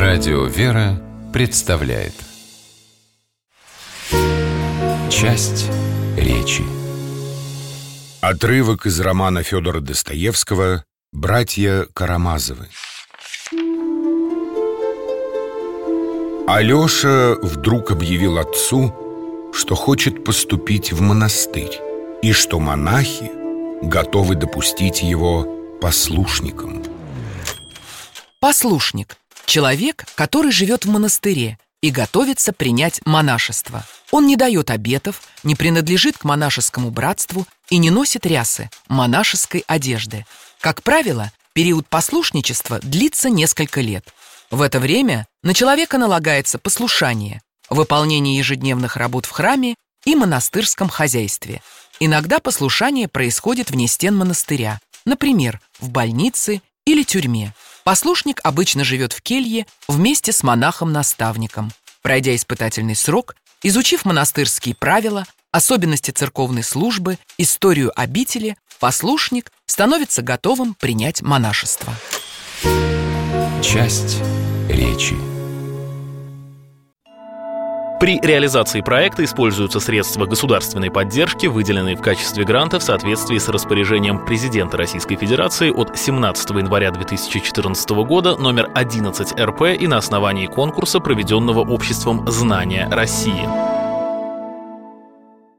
Радио «Вера» представляет часть речи. Отрывок из романа Федора Достоевского «Братья Карамазовы». Алеша вдруг объявил отцу, что хочет поступить в монастырь и что монахи готовы допустить его послушником. Послушник – человек, который живет в монастыре и готовится принять монашество. Он не дает обетов, не принадлежит к монашескому братству и не носит рясы, монашеской одежды. Как правило, период послушничества длится несколько лет. В это время на человека налагается послушание, выполнение ежедневных работ в храме и монастырском хозяйстве. Иногда послушание происходит вне стен монастыря, например, в больнице или тюрьме. Послушник обычно живет в келье вместе с монахом-наставником. Пройдя испытательный срок, изучив монастырские правила, особенности церковной службы, историю обители, послушник становится готовым принять монашество. Часть речи. При реализации проекта используются средства государственной поддержки, выделенные в качестве гранта в соответствии с распоряжением президента Российской Федерации от 17 января 2014 года номер 11 РП и на основании конкурса, проведенного Обществом знания России.